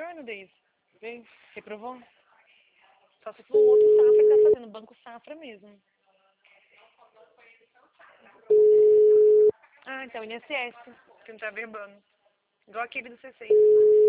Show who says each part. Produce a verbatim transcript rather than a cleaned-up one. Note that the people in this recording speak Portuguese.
Speaker 1: ano, Deise. Vem, reprovou? Só se for um outro safra que tá fazendo, banco safra mesmo. Ah, então, I N S S, que não tá verbando. Igual aquele do C seis.